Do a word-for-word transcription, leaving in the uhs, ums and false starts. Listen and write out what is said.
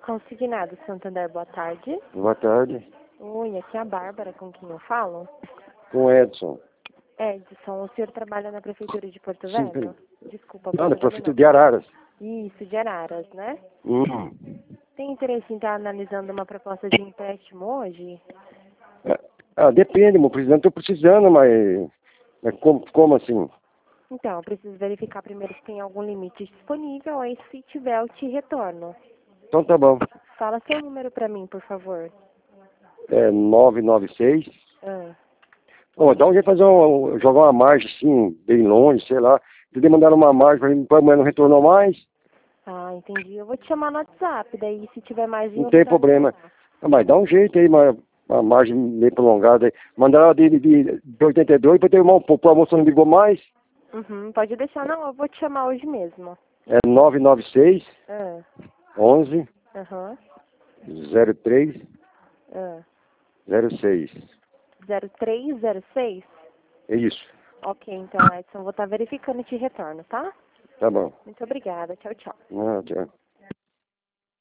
Consignado Santander, boa tarde. Boa tarde. Oi, aqui é a Bárbara, com quem eu falo. Com o Edson. Edson, o senhor trabalha na Prefeitura de Porto Sim, Velho? peraí. Desculpa, Não, na Porto Velho Prefeitura não. de Araras. Isso, de Araras, né? Uhum. Tem interesse em estar analisando uma proposta de empréstimo hoje? Ah, ah, depende, meu presidente, estou precisando, mas, mas como, como assim? Então, eu preciso verificar primeiro se tem algum limite disponível, aí se tiver eu te retorno. Então tá bom. Fala seu número pra mim, por favor. É nove nove seis. Ah, Ó, dá um jeito de fazer um, jogar uma margem assim, bem longe, sei lá. Eles mandaram uma margem pra mim, mas não retornou mais. ah, entendi. Eu vou te chamar no WhatsApp, daí se tiver mais Não eu tem retorno problema. lá. Ah, mas dá um jeito aí, uma, uma margem meio prolongada aí. Mandaram de, de, de oitenta e dois, depois teve uma, pô, a moça não ligou mais. Uhum, pode deixar. Não, eu vou te chamar hoje mesmo. É nove nove seis, Ah, onze, aham, zero três, ah. zero seis. zero três zero seis? É isso. Ok, então, Edson, vou estar verificando e te retorno, tá? Tá bom. Muito obrigada. Tchau, tchau. Ah, tchau.